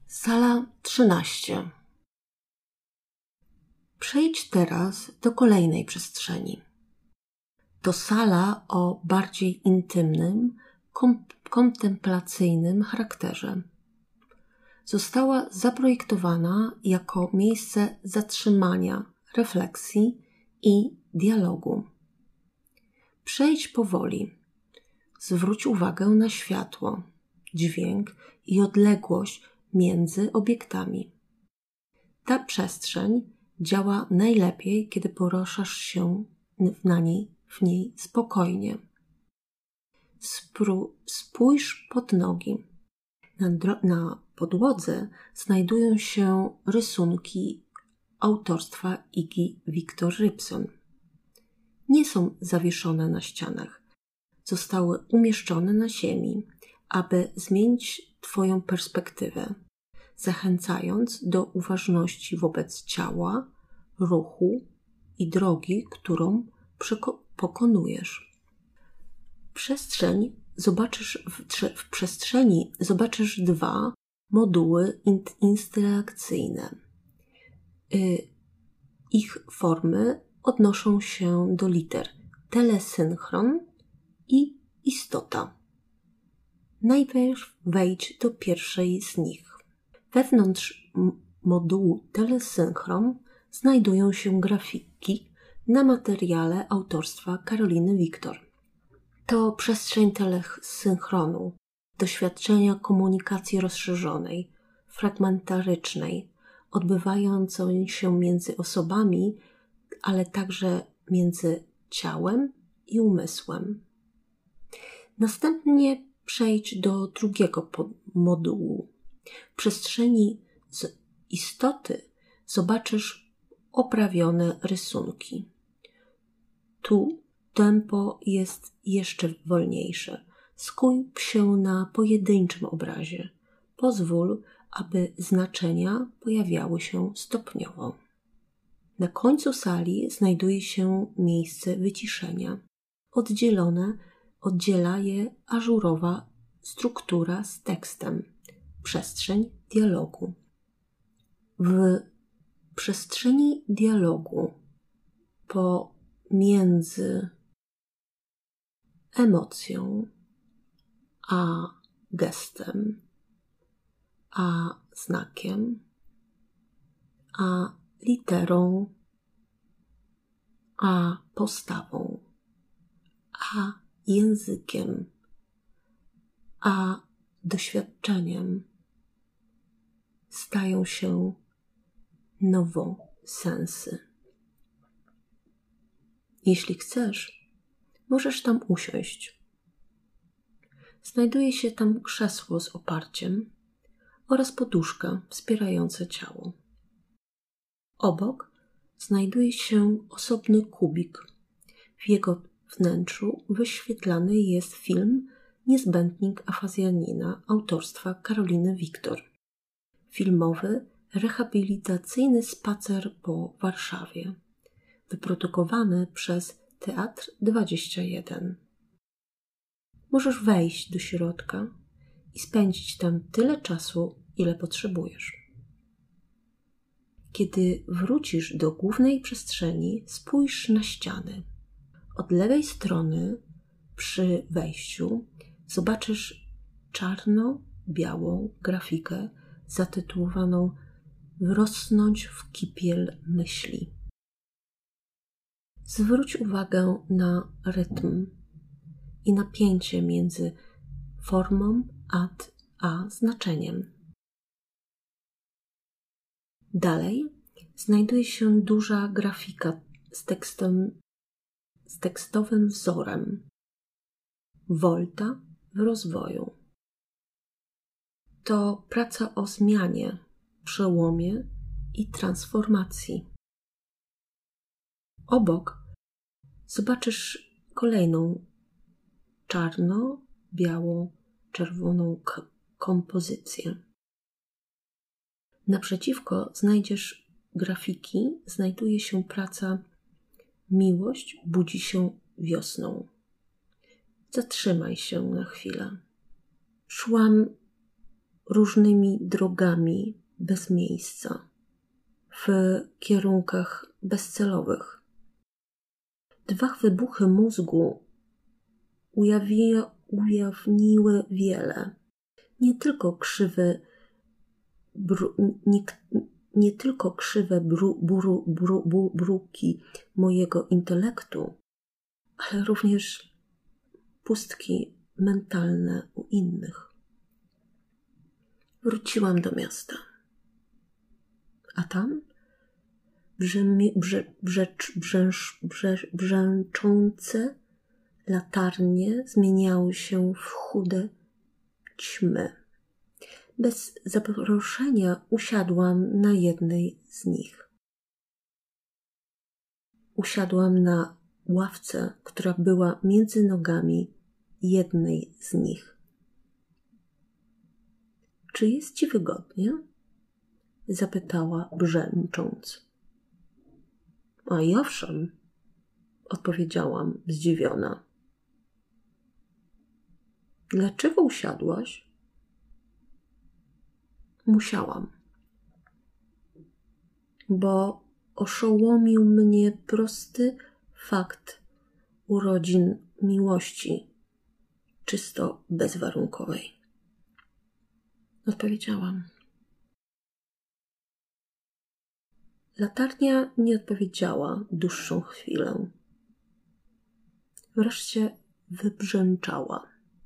Sala 13. Przejdź teraz do kolejnej przestrzeni. To sala o bardziej intymnym, kontemplacyjnym charakterze. Została zaprojektowana jako miejsce zatrzymania, refleksji i dialogu. Przejdź powoli. Zwróć uwagę na światło, dźwięk i odległość między obiektami. Ta przestrzeń działa najlepiej, kiedy poruszasz się w niej spokojnie. Spójrz pod nogi. Na podłodze znajdują się rysunki autorstwa Iggy Victor Rybson. Nie są zawieszone na ścianach. Zostały umieszczone na ziemi, aby zmienić Twoją perspektywę, zachęcając do uważności wobec ciała, ruchu i drogi, którą pokonujesz. W przestrzeni zobaczysz dwa moduły interakcyjne. Ich formy odnoszą się do liter telesynchron i istota. Najpierw wejdź do pierwszej z nich. Wewnątrz modułu telesynchron znajdują się grafiki na materiale autorstwa Karoliny Victor. To przestrzeń telesynchronu, doświadczenia komunikacji rozszerzonej, fragmentarycznej, odbywającej się między osobami, ale także między ciałem i umysłem. Następnie przejdź do drugiego modułu. W przestrzeni z istoty zobaczysz oprawione rysunki. Tu tempo jest jeszcze wolniejsze. Skup się na pojedynczym obrazie. Pozwól, aby znaczenia pojawiały się stopniowo. Na końcu sali znajduje się miejsce wyciszenia. Oddziela je ażurowa struktura z tekstem, przestrzeń dialogu. W przestrzeni dialogu pomiędzy emocją a gestem, a znakiem, a literą, a postawą, a językiem, a doświadczeniem stają się nowosensy. Jeśli chcesz, możesz tam usiąść. Znajduje się tam krzesło z oparciem oraz poduszka wspierająca ciało. Obok znajduje się osobny kubik. W jego wnętrzu wyświetlany jest film Niezbędnik Afazjanina autorstwa Karoliny Victor. Filmowy, rehabilitacyjny spacer po Warszawie, wyprodukowany przez Teatr 21. Możesz wejść do środka i spędzić tam tyle czasu, ile potrzebujesz. Kiedy wrócisz do głównej przestrzeni, spójrz na ściany. Od lewej strony przy wejściu zobaczysz czarno-białą grafikę zatytułowaną Wrosnąć w kipiel myśli. Zwróć uwagę na rytm i napięcie między formą a znaczeniem. Dalej znajduje się duża grafika z tekstowym wzorem Volta w rozwoju. To praca o zmianie, przełomie i transformacji. Obok zobaczysz kolejną czarno-biało-czerwoną kompozycję. Naprzeciwko znajdziesz grafiki, znajduje się praca Miłość budzi się wiosną. Zatrzymaj się na chwilę. Szłam różnymi drogami bez miejsca, w kierunkach bezcelowych. 2 wybuchy mózgu ujawniły wiele. Nie tylko krzywe bruki mojego intelektu, ale również pustki mentalne u innych. Wróciłam do miasta. A tam brzęczące latarnie zmieniały się w chude ćmy. Bez zaproszenia usiadłam na jednej z nich. Usiadłam na ławce, która była między nogami jednej z nich. Czy jest ci wygodnie? Zapytała brzęcząc. A i owszem, odpowiedziałam zdziwiona. Dlaczego usiadłaś? Musiałam, bo oszołomił mnie prosty fakt urodzin miłości, czysto bezwarunkowej. Odpowiedziałam. Latarnia nie odpowiedziała dłuższą chwilę. Wreszcie wybrzęczała.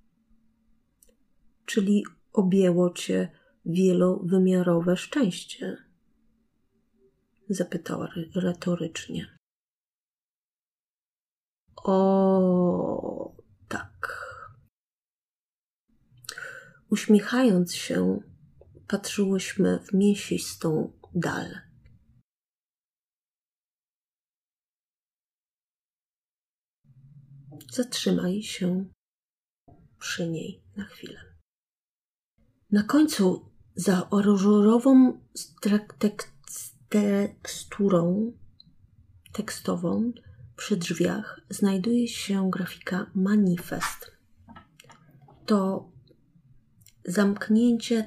Czyli objęło cię wielowymiarowe szczęście? Zapytała retorycznie. O, tak. Uśmiechając się, patrzyłyśmy w mięsistą dal. Zatrzymaj się przy niej na chwilę. Na końcu za ażurową tekstową przy drzwiach znajduje się grafika manifest. To zamknięcie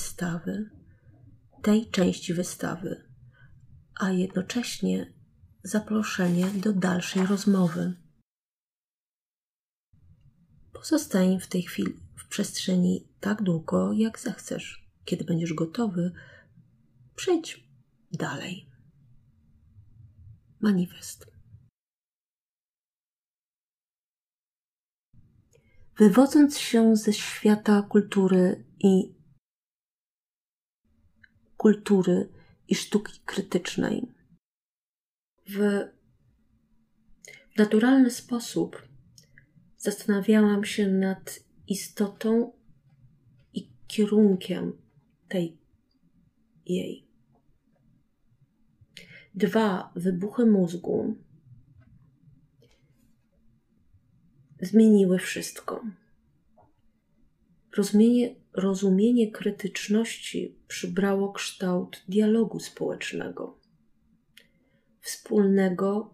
tej części wystawy, a jednocześnie zaproszenie do dalszej rozmowy. Pozostań w tej chwili w przestrzeni tak długo, jak zechcesz. Kiedy będziesz gotowy, przejdź dalej. Manifest. Wywodząc się ze świata kultury i sztuki krytycznej, w naturalny sposób zastanawiałam się nad istotą i kierunkiem jej. 2 wybuchy mózgu zmieniły wszystko. Rozumienie krytyczności przybrało kształt dialogu społecznego, wspólnego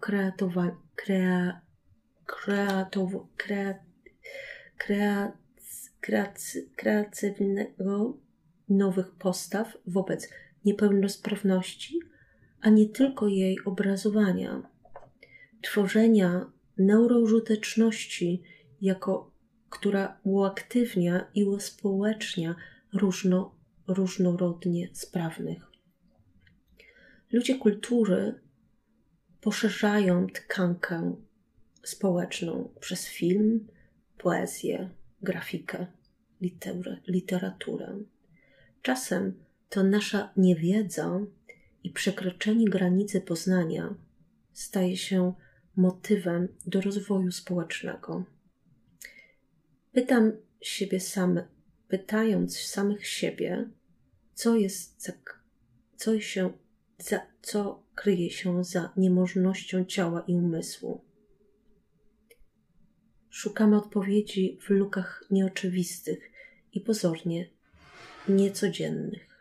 kreatywnego nowych postaw wobec niepełnosprawności, a nie tylko jej obrazowania, tworzenia neuroużyteczności, która uaktywnia i uspołecznia różnorodnie sprawnych. Ludzie kultury poszerzają tkankę społeczną przez film, poezję, grafikę, literaturę. Czasem to nasza niewiedza i przekroczenie granicy poznania staje się motywem do rozwoju społecznego. Pytając samych siebie, co kryje się za niemożnością ciała i umysłu. Szukamy odpowiedzi w lukach nieoczywistych i pozornie niecodziennych.